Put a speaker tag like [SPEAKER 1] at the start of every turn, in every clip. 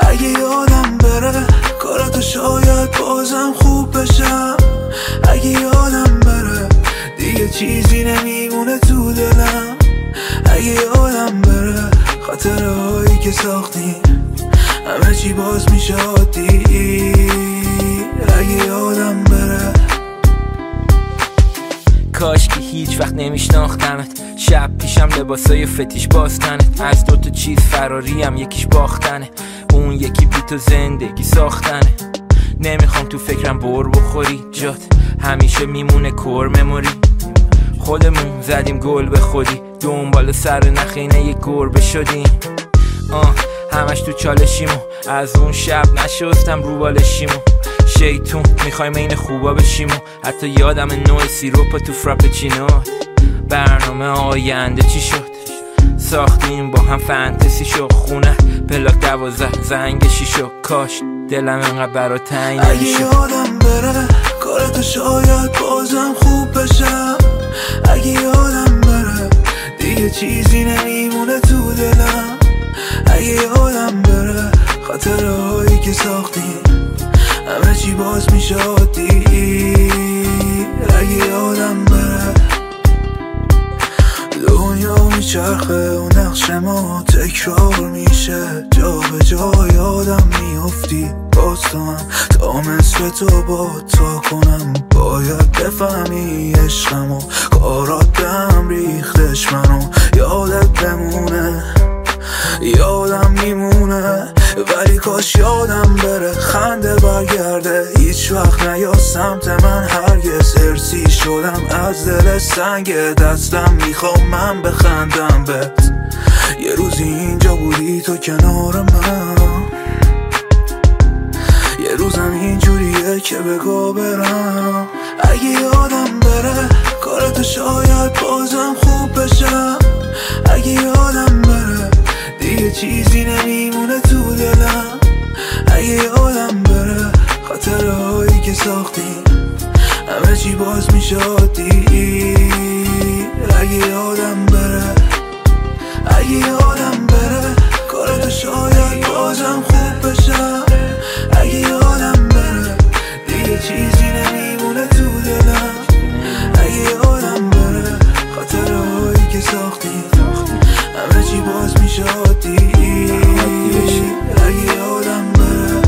[SPEAKER 1] اگه یادم بره کاراتو شاید بازم خوب بشم. اگه یادم بره دیگه چیزی نمیمونه تو دلم. اگه یادم بره خاطره هایی که ساختیم همه چی باز میشه عادی. اگه یادم بره
[SPEAKER 2] کاش که هیچ وقت نمیشناختمت. شب پیشم لباسای فتیش باستنت. از دوتا چیز فراریم، یکیش باختنه، اون یکی بی تو زندگی ساختنه. نمیخوام تو فکرم بر بخوری، جات همیشه میمونه کور مموری. خودمون زدیم گل به خودی، دنبال سر نخینه یک گربه شدیم. همش تو چالشیمو، از اون شب نشستم رو بالشیمو. شیطون میخوایم این خوبا بشیمو، حتی یادم نوع سیروپا تو فراپچینو. برنامه آینده چی شد؟ ساختیم با هم فانتزی شو، خونه پلاک 12 زنگ شیشو. کاش دلم انقدر برا تنگ نمیشد.
[SPEAKER 1] اگه یادم بره کاراتو شاید بازم خوب بشم. اگه یادم بره دیگه چیزی نمیمونه تو دلم. اگه یادم بره خاطره هایی که ساختیم همه چی باز میشه عادی. اگه یادم بره دنیا میچرخه و نقش ما تکرار میشه، جا به جا یادم میافتی باز تو هم. تا مثل تو با تا کنم باید بفهمی عشقمو، کارات بهم ریختش منو. یادت بمونه یادم میمونه، ولی کاش یادم بره خنده برگرده هیچ وقت نیا سمت من هرگز. ارسی شدم از دل سنگ دستم، میخوام من بخندم بهت. یه روزی اینجا بودی تو کنار من، یه روزم اینجوریه که بگو برم. اگه یادم بره کاراتو شاید بازم خوب بشم. اگه یادم بره دیگه چیزی نمیمونه تو دلم. اگه یادم بره خاطره هایی که ساختیم همه چی باز میشه عادی. اگه یادم بره اگه یادم بره کاراتو شاید بازم خوب بشم. اگه یادم بره دیگه چیزی نمیمونه تو دلم. اگه یادم بره خاطره هایی که ساختیم همه چی باز میشه عادی. اگه یادم بره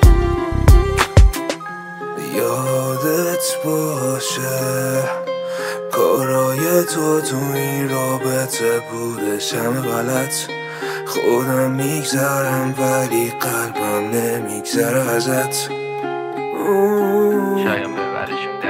[SPEAKER 1] یادت باشه کارای تو این رابطه بودش همه غلط. خودم میگذرم ولی قلبم نمیگذره ازت.
[SPEAKER 2] شایم ببرشون